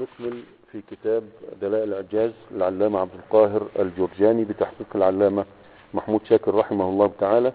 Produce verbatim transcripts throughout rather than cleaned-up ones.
نكمل في كتاب دلائل الإعجاز للعلامة عبد القاهر الجرجاني بتحقيق العلامة محمود شاكر رحمه الله تعالى.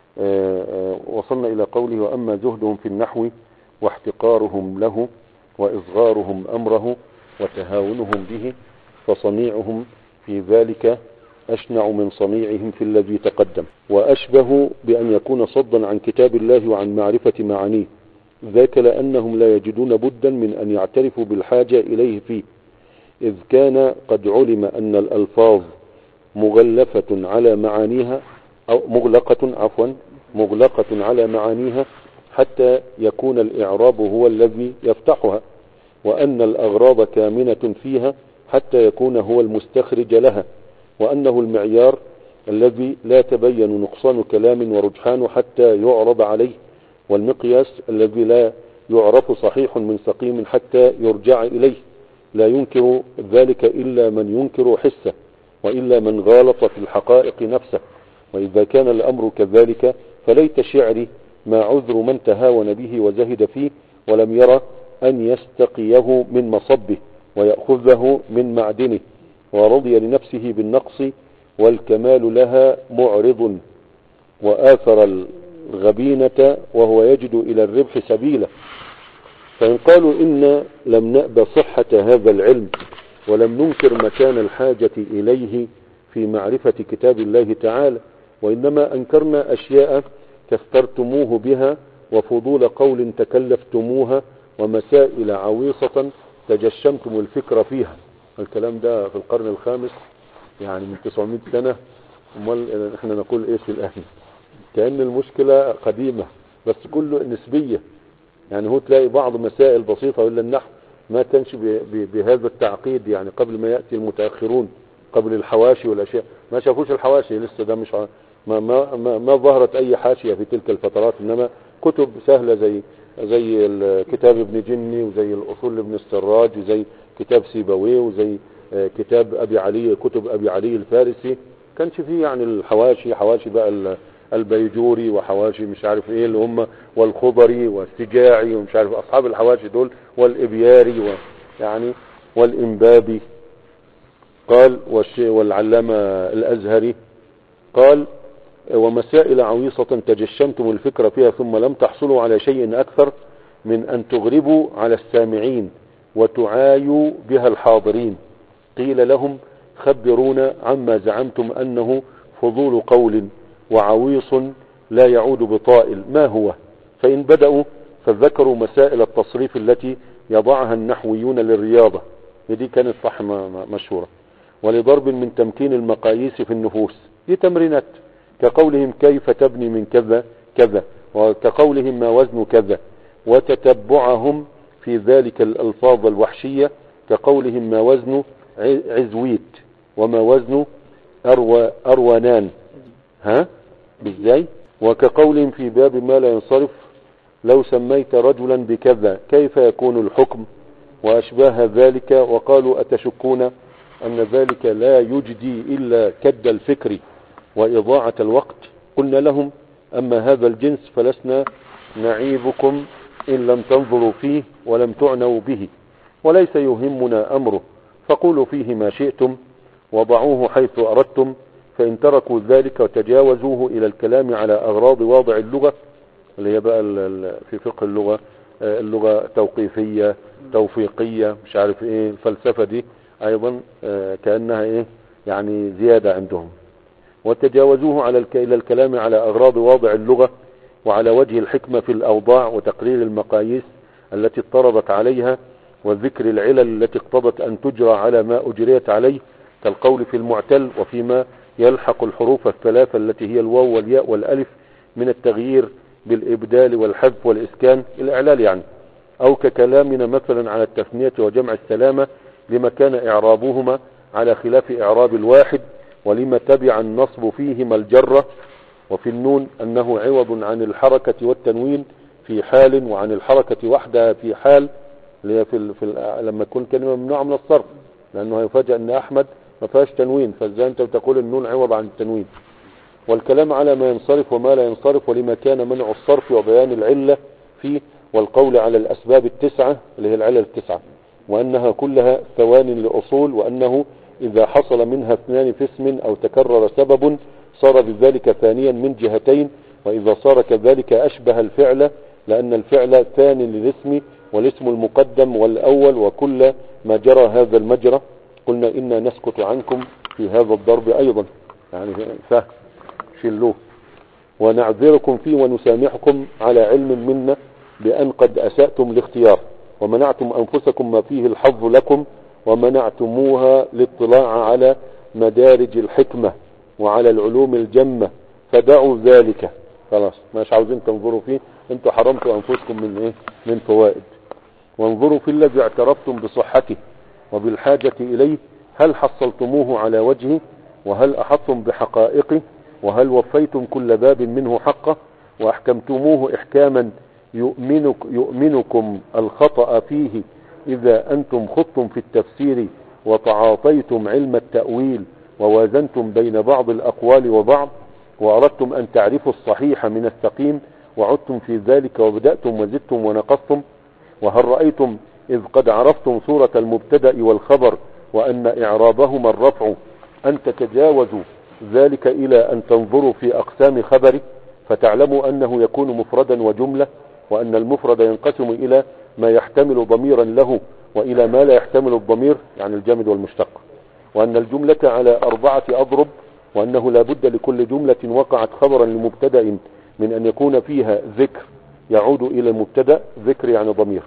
وصلنا إلى قوله: وأما زهدهم في النحو واحتقارهم له وإصغارهم أمره وتهاونهم به فصنيعهم في ذلك أشنع من صنيعهم في الذي تقدم، وأشبه بأن يكون صدا عن كتاب الله وعن معرفة معانيه، ذاك لأنهم لا يجدون بدا من أن يعترفوا بالحاجة إليه فيه، إذ كان قد علم أن الألفاظ مغلفة على معانيها أو مغلقة عفوا مغلقة على معانيها حتى يكون الإعراب هو الذي يفتحها، وأن الأغراض كامنة فيها حتى يكون هو المستخرج لها، وأنه المعيار الذي لا تبين نقصان كلام ورجحان حتى يعرض عليه، والمقياس الذي لا يعرف صحيح من سقيم حتى يرجع إليه، لا ينكر ذلك إلا من ينكر حسه، وإلا من غالط في الحقائق نفسه. وإذا كان الأمر كذلك فليت شعري ما عذر من تهاون به وزهد فيه ولم يرى أن يستقيه من مصبه ويأخذه من معدنه، ورضي لنفسه بالنقص والكمال لها معرض، وآثر الغبينة وهو يجد إلى الربح سبيلا. فإن قالوا إن لم نأب صحة هذا العلم ولم ننكر مكان الحاجة إليه في معرفة كتاب الله تعالى، وإنما أنكرنا أشياء كثرتموه بها وفضول قول تكلفتموها ومسائل عويصة تجشمتم الفكر فيها. الكلام ده في القرن الخامس، يعني من تسعمائة سنة. امال احنا نقول ايه في الآن؟ كأن المشكلة قديمة بس كله نسبية. يعني هو تلاقي بعض مسائل بسيطة ولا النحو ما كانش بهذا التعقيد، يعني قبل ما يأتي المتأخرون قبل الحواشي والأشياء ما شافوش الحواشي لسه، ده مش ما, ما, ما, ما ظهرت أي حاشية في تلك الفترات، إنما كتب سهلة زي زي كتاب ابن جني وزي الأصول لابن السراج وزي كتاب سيبويه وزي كتاب أبي علي، كتب أبي علي الفارسي. كانش فيه يعني الحواشي، حواشي بقى البيجوري وحواشي مش عارف ايه اللي هم، والخضري والسجاعي ومش عارف أصحاب الحواشي دول، والإبياري يعني والإنبابي. قال والعلامة الأزهري قال: ومسائل عويصة تجشمتم الفكر فيها ثم لم تحصلوا على شيء أكثر من أن تغربوا على السامعين وتعايوا بها الحاضرين. قيل لهم: خبرونا عما زعمتم أنه فضول قول وعويص لا يعود بطائل، ما هو؟ فإن بدأوا فذكروا مسائل التصريف التي يضعها النحويون للرياضة، دي كانت صح مشهورة، ولضرب من تمكين المقاييس في النفوس، دي تمرينات، كقولهم كيف تبني من كذا كذا، وكقولهم ما وزن كذا، وتتبعهم في ذلك الألفاظ الوحشية، كقولهم ما وزن عزويت وما وزن أرو أروانان، ها بالزاي، وكقولهم في باب ما لا ينصرف: لو سميت رجلا بكذا كيف يكون الحكم، وأشباه ذلك. وقالوا: أتشكون أن ذلك لا يجدي إلا كد الفكر وإضاعة الوقت؟ قلنا لهم: أما هذا الجنس فلسنا نعيبكم إن لم تنظروا فيه ولم تعنوا به، وليس يهمنا أمره، فقولوا فيه ما شئتم وضعوه حيث أردتم، فإن تركوا ذلك وتجاوزوه إلى الكلام على أغراض واضع اللغة، اللي هي بقى في فقه اللغة اللغة توقيفية توفيقية مش عارف ايه، الفلسفة دي ايضا كأنها ايه يعني زيادة عندهم، وتجاوزوه على الى الكلام على أغراض واضع اللغة وعلى وجه الحكمة في الأوضاع وتقرير المقاييس التي اضطربت عليها، وذكر العلل التي اقتضت أن تجرى على ما أجريت عليه، كالقول في المعتل وفيما يلحق الحروف الثلاثة التي هي الواو والياء والألف من التغيير بالإبدال والحذف والإسكان، الإعلال يعني، أو ككلامنا مثلا على التثنية وجمع السلامة لما كان إعرابهما على خلاف إعراب الواحد، ولما تبع النصب فيهما الجرة، وفي النون أنه عوض عن الحركة والتنوين في حال وعن الحركة وحدها في حال، اللي هي في, في لما تكون كلمة ممنوعة من الصرف، لأنه هيفاجأ أن أحمد ما فيهاش تنوين، فازاي أنت بتقول النون عوض عن التنوين. والكلام على ما ينصرف وما لا ينصرف، ولما كان منع الصرف وبيان العلة فيه، والقول على الأسباب التسعة اللي هي العلة التسعة، وأنها كلها ثوان لأصول، وأنه إذا حصل منها اثنان في اسم أو تكرر سبب صار بذلك ثانيا من جهتين، وإذا صار كذلك أشبه الفعل، لأن الفعل ثاني للاسم والاسم المقدم والأول، وكل ما جرى هذا المجرى. قلنا إنا نسكت عنكم في هذا الضرب أيضا، يعني سهل شلوه، ونعذركم فيه ونسامحكم على علم منا بأن قد أسأتم الاختيار ومنعتم أنفسكم ما فيه الحظ لكم، ومنعتموها الاطلاع على مدارج الحكمة وعلى العلوم الجمة، فدعوا ذلك. خلاص مش عاوزين تنظروا فيه، انتوا حرمتوا أنفسكم من ايه؟ من فوائد. وانظروا في الذي اعترفتم بصحته وبالحاجة إليه، هل حصلتموه على وجهه، وهل أحطتم بحقائقه، وهل وفيتم كل باب منه حقه، وأحكمتموه إحكاما يؤمنك يؤمنكم الخطأ فيه إذا أنتم خضتم في التفسير وتعاطيتم علم التأويل ووازنتم بين بعض الأقوال وبعض، وأردتم أن تعرفوا الصحيح من السقيم وعدتم في ذلك وبدأتم وزدتم ونقصتم. وهل رأيتم إذ قد عرفتم صورة المبتدأ والخبر وأن إعرابهما الرفع أن تتجاوزوا ذلك إلى أن تنظروا في أقسام خبره فتعلموا أنه يكون مفردا وجملة، وأن المفرد ينقسم إلى ما يحتمل ضميرا له وإلى ما لا يحتمل الضمير، يعني الجامد والمشتق، وأن الجملة على أربعة أضرب، وأنه لا بد لكل جملة وقعت خبرا لمبتدأ من أن يكون فيها ذكر يعود إلى المبتدأ، ذكر يعني ضمير،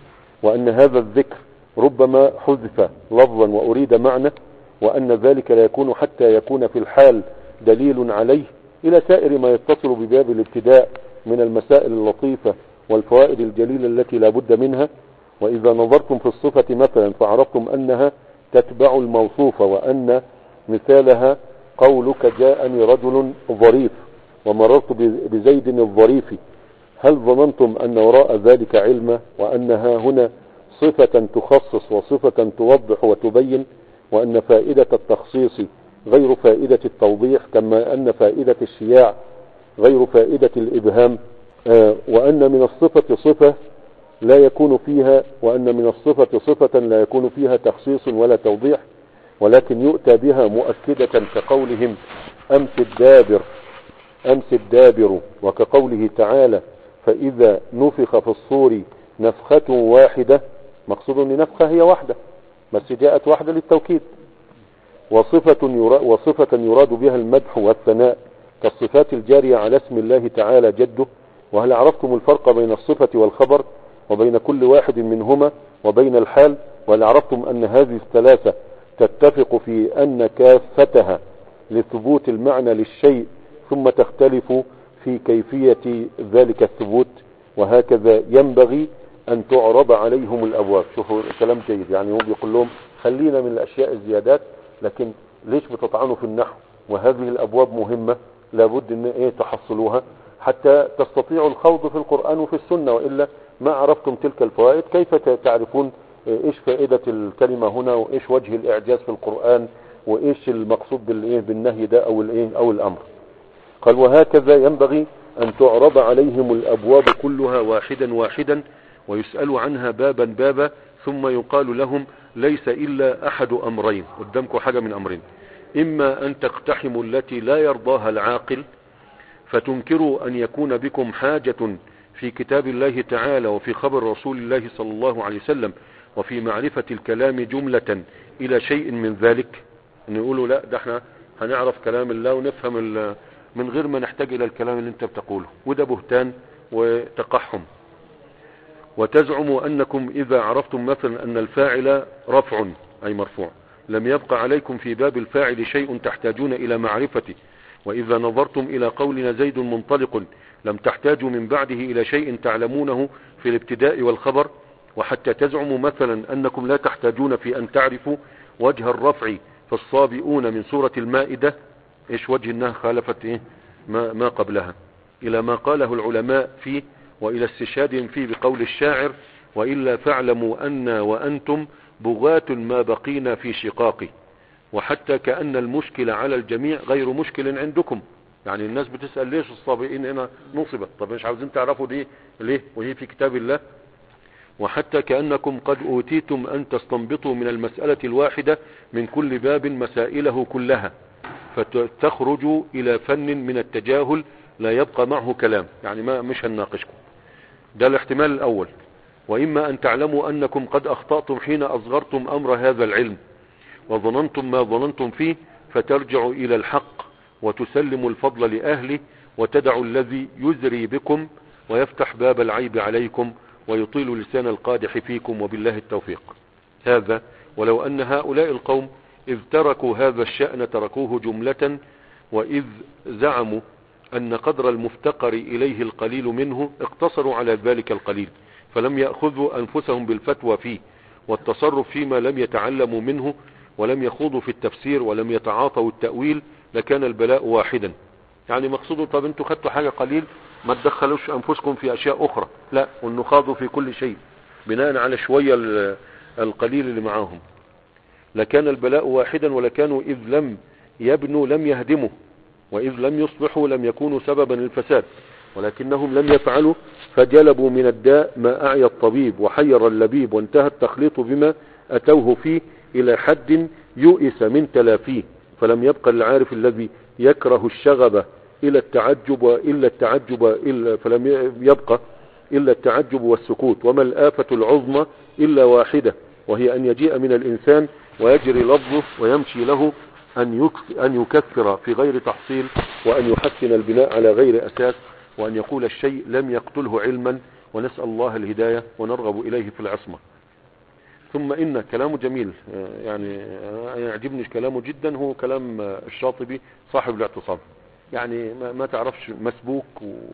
وأن هذا الذكر ربما حذف لفظا وأريد معنى، وأن ذلك لا يكون حتى يكون في الحال دليل عليه، إلى سائر ما يتصل بباب الابتداء من المسائل اللطيفة والفوائد الجليلة التي لا بد منها. وإذا نظرتم في الصفة مثلا فعرفتم أنها تتبع الموصوف، وأن مثالها قولك جاءني رجل ظريف ومررت بزيد الظريف، هل ظننتم أن وراء ذلك علم، وأنها هنا صفة تخصص وصفة توضح وتبين، وأن فائدة التخصيص غير فائدة التوضيح، كما أن فائدة الشياع غير فائدة الإبهام، آه وأن من الصفة صفة لا يكون فيها وأن من الصفة صفة لا يكون فيها تخصيص ولا توضيح، ولكن يؤتى بها مؤكدة كقولهم أمس الدابر أمس الدابر، وكقوله تعالى فإذا نفخ في الصور نفخة واحدة، مقصود أن نفخة هي واحدة بس جاءت واحدة للتوكيد. وصفة يراد, وصفة يراد بها المدح والثناء كالصفات الجارية على اسم الله تعالى جده. وهل عرفتم الفرق بين الصفة والخبر وبين كل واحد منهما وبين الحال؟ وهل عرفتم أن هذه الثلاثة تتفق في أن كافتها لثبوت المعنى للشيء ثم تختلف في كيفية ذلك الثبوت؟ وهكذا ينبغي أن تعرض عليهم الأبواب. شوفوا كلام جيد، يعني هو بيقول لهم خلينا من الأشياء الزيادات، لكن ليش بتطعنوا في النحو؟ وهذه الأبواب مهمة لابد أن إيه تحصلوها حتى تستطيعوا الخوض في القرآن وفي السنة، وإلا ما عرفتم تلك الفوائد كيف تعرفون إيش فائدة الكلمة هنا، وإيش وجه الإعجاز في القرآن، وإيش المقصود بالإيه بالنهي ده أو الإيه أو الأمر. قال وهكذا ينبغي أن تعرض عليهم الأبواب كلها واحدا واحدا ويسألوا عنها بابا بابا، ثم يقال لهم ليس إلا أحد أمرين، قدامكم حاجة من أمرين، إما أن تقتحموا التي لا يرضاها العاقل فتنكروا أن يكون بكم حاجة في كتاب الله تعالى وفي خبر رسول الله صلى الله عليه وسلم وفي معرفة الكلام جملة إلى شيء من ذلك، أن يقولوا لا ده احنا هنعرف كلام الله ونفهم من غير ما نحتاج إلى الكلام اللي انت بتقوله، وده بهتان وتقحم. وتزعموا أنكم إذا عرفتم مثلا أن الفاعل رفع أي مرفوع لم يبقى عليكم في باب الفاعل شيء تحتاجون إلى معرفته، وإذا نظرتم إلى قولنا زيد منطلق لم تحتاجوا من بعده إلى شيء تعلمونه في الابتداء والخبر. وحتى تزعموا مثلا أنكم لا تحتاجون في أن تعرفوا وجه الرفع في الصابئون من سورة المائدة، إيش وجه أنها خالفت إيه ما, ما قبلها، إلى ما قاله العلماء فيه وإلى استشهادهم فيه بقول الشاعر وإلا فاعلموا أن وأنتم بغاة ما بقينا في شقاق. وحتى كأن المشكل على الجميع غير مشكل عندكم، يعني الناس بتسأل ليش الصابئين هنا نصبت، طب مش عاوزين تعرفوا دي ليه وهي في كتاب الله؟ وحتى كأنكم قد أوتيتم أن تستنبطوا من المسألة الواحدة من كل باب مسائله كلها، فتخرجوا إلى فن من التجاهل لا يبقى معه كلام، يعني ما مش هنناقشكم. ده الاحتمال الأول. وإما أن تعلموا أنكم قد أخطأتم حين أصغرتم أمر هذا العلم وظننتم ما ظننتم فيه، فترجعوا إلى الحق وتسلموا الفضل لأهله، وتدعوا الذي يزري بكم ويفتح باب العيب عليكم ويطيل لسان القادح فيكم، وبالله التوفيق. هذا ولو أن هؤلاء القوم إذ تركوا هذا الشأن تركوه جملة، وإذ زعموا أن قدر المفتقر إليه القليل منه اقتصروا على ذلك القليل، فلم يأخذوا أنفسهم بالفتوى فيه والتصرف فيما لم يتعلموا منه، ولم يخوضوا في التفسير ولم يتعاطوا التأويل، لكان البلاء واحدا. يعني مقصوده طب انتوا خدتوا حاجة قليل، ما تدخلوش أنفسكم في أشياء أخرى، لا، وانه خاضوا في كل شيء بناء على شوية القليل اللي معاهم، لكان البلاء واحدا، ولكانوا إذ لم يبنوا لم يهدموا، وإذ لم يصلحوا لم يكونوا سببا للفساد، ولكنهم لم يفعلوا فجلبوا من الداء ما أعيا الطبيب وحير اللبيب، وانتهى التخليط بما أتوه فيه إلى حد يؤس من تلافيه، فلم يبقى العارف الذي يكره الشغب إلى التعجب وإلا التعجب إلا فلم يبقى إلا التعجب والسكوت. وما الآفة العظمى إلا واحدة، وهي أن يجيء من الإنسان ويجري لفظه ويمشي له أن أن يكثر في غير تحصيل، وأن يحسن البناء على غير أساس، وأن يقول الشيء لم يقتله علما، ونسأل الله الهداية ونرغب إليه في العصمة. ثم إن كلامه جميل، يعني يعجبني كلامه جدا، هو كلام الشاطبي صاحب الاعتصام، يعني ما تعرفش مسبوك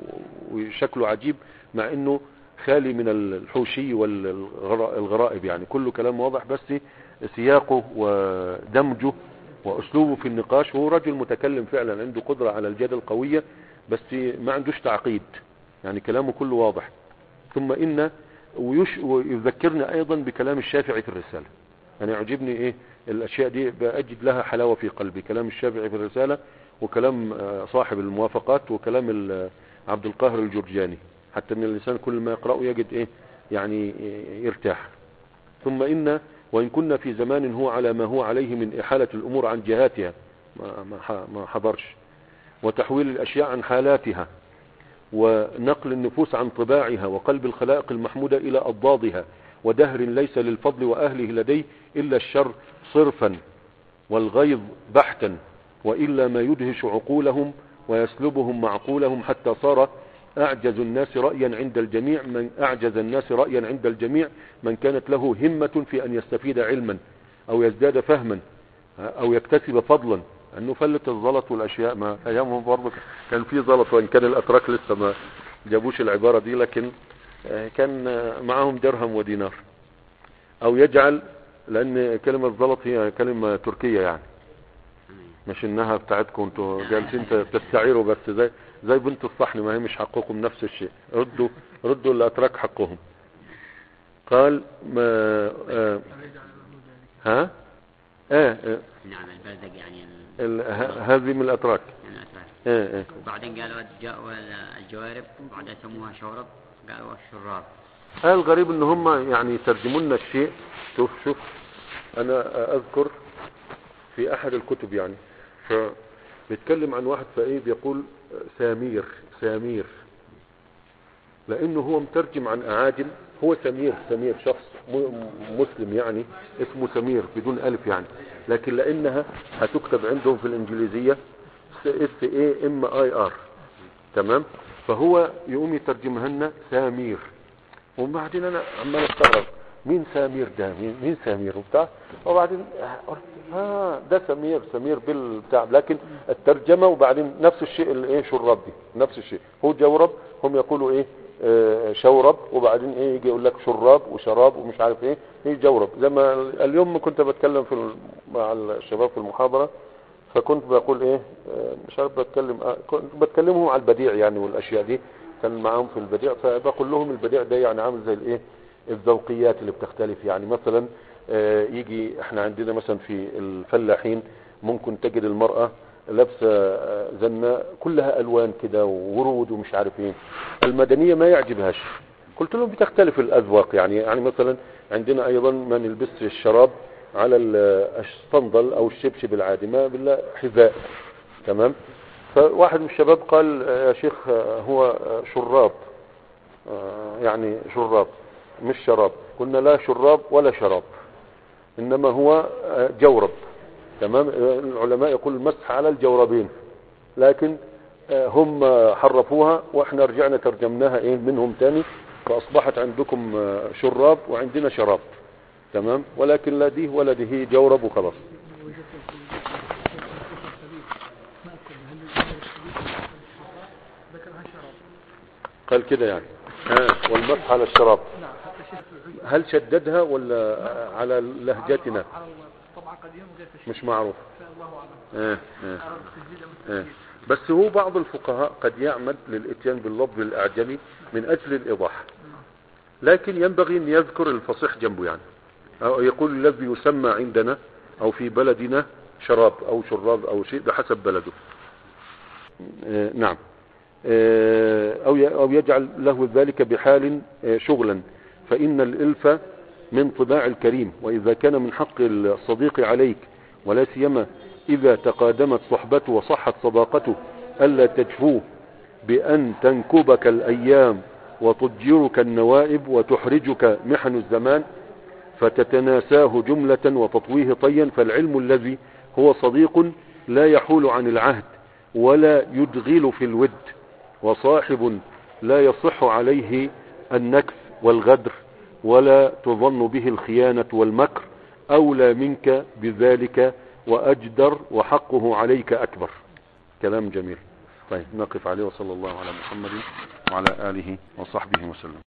وشكله عجيب، مع انه خالي من الحوشي والغرائب، يعني كله كلام واضح، بس سياقه ودمجه واسلوبه في النقاش، هو رجل متكلم فعلا عنده قدرة على الجدل قوية، بس ما عندوش تعقيد، يعني كلامه كله واضح. ثم إن ويش ويذكرنا ايضا بكلام الشافعي في الرسالة، يعني يعجبني ايه الاشياء دي، بأجد لها حلاوة في قلبي، كلام الشافعي في الرسالة، وكلام صاحب الموافقات، وكلام عبد القاهر الجرجاني، حتى ان الانسان كل ما يقرأه يجد ايه يعني يرتاح. ثم إن وإن كنا في زمان هو على ما هو عليه من إحالة الأمور عن جهاتها، ما حضرش، وتحويل الأشياء عن حالاتها، ونقل النفوس عن طباعها، وقلب الخلائق المحمودة إلى أضدادها، ودهر ليس للفضل وأهله لديه إلا الشر صرفا والغيظ بحتا، وإلا ما يدهش عقولهم ويسلبهم معقولهم، حتى صار أعجز الناس رأيا عند الجميع من أعجز الناس رأيا عند الجميع من كانت له همة في أن يستفيد علما أو يزداد فهما أو يكتسب فضلا، أنه فلت الزلط والأشياء. ما أيامهم برضه كان في زلط، وإن كان الأتراك لسه ما جابوش العبارة دي، لكن كان معهم درهم ودينار. أو يجعل، لأن كلمة زلط هي كلمة تركية، يعني مش إنها بتاعتكم انتوا جالسين تستعيروا بس، زي زي بنت الصحن، ما هي مش حقكم نفس الشيء، ردوا ردوا الأتراك حقهم. قال ما آه ها اه, آه نعم البلدق يعني هذه من الأتراك، من الأتراك. اه اه وبعدين قالوا الجوارب، وبعدين سموها شورب، قالوا الشراب. آه الغريب ان هم يعني يترجموا لنا الشيء. شوف شوف انا اذكر في احد الكتب، يعني فبيتكلم عن واحد فايه بيقول سامير سامير، لانه هو مترجم عن اعاجم، هو سمير سمير شخص مسلم يعني اسمه سمير بدون الف يعني، لكن لانها هتكتب عندهم في الانجليزية اس اي ام اي ار، تمام، فهو يقوم يترجمها لنا سامير. وبعدين انا عمال استغرب مين سامير ده، مين, مين سامير وبتاع، وبعدين ها ده سمير سمير بالبتاع، لكن الترجمة وبعدين نفس الشيء الايه شراب دي نفس الشيء، هو جورب، هم يقولوا ايه آه شورب، وبعدين ايه يجي يقول لك شراب وشراب ومش عارف ايه، هي جورب. زي ما اليوم كنت بتكلم في مع الشباب في المحاضرة، فكنت بقول ايه آه مش عارف بتكلم آه كنت بتكلمهم على البديع يعني والاشياء دي، كان معاهم في البديع، فبقول لهم البديع ده يعني عامل زي الايه الذوقيات اللي بتختلف، يعني مثلا آه يجي احنا عندنا مثلا في الفلاحين ممكن تجد المرأة لابسه زنة كلها الوان كده وورود ومش عارف ايه، المدنية ما يعجبهاش، قلت لهم بتختلف الأذواق، يعني يعني مثلا عندنا أيضا ما نلبس الشراب على الصندل أو الشبشب العادي، ما بالله حذاء، تمام. فواحد من الشباب قال يا شيخ هو شراب، يعني شراب مش شراب. قلنا لا شراب ولا شراب، إنما هو جورب، تمام. العلماء يقول المسح على الجوربين، لكن هم حرفوها واحنا رجعنا ترجمناها ايه منهم تاني، فاصبحت عندكم شراب وعندنا شراب، تمام. ولكن لا دي ولا دي، هي جورب وخلاص. قال كده يعني ها، والمسح على الشراب. هل شددها ولا على لهجتنا؟ طبعا قديم وغير تشديد مش معروف. الله اعلم. اه اه اه. بس هو بعض الفقهاء قد يعمد للاتيان باللفظ الاعجمي من اجل الايضاح، لكن ينبغي ان يذكر الفصيح جنبه، يعني او يقول الذي يسمى عندنا او في بلدنا شراب او شراب او شيء بحسب بلده. اه نعم. اه او او يجعل له ذلك بحال اه شغلا، فان الالف من طباع الكريم، واذا كان من حق الصديق عليك ولا سيما إذا تقادمت صحبته وصحت صداقته ألا تجفوه بأن تنكبك الأيام وتضجرك النوائب وتحرجك محن الزمان فتتناساه جملة وتطويه طيا. فالعلم الذي هو صديق لا يحول عن العهد ولا يدغل في الود، وصاحب لا يصح عليه النكث والغدر ولا تظن به الخيانة والمكر، أولى منك بذلك وأجدر وحقه عليك أكبر. كلام جميل. طيب نقف عليه، وصلى الله على محمد وعلى آله وصحبه وسلم.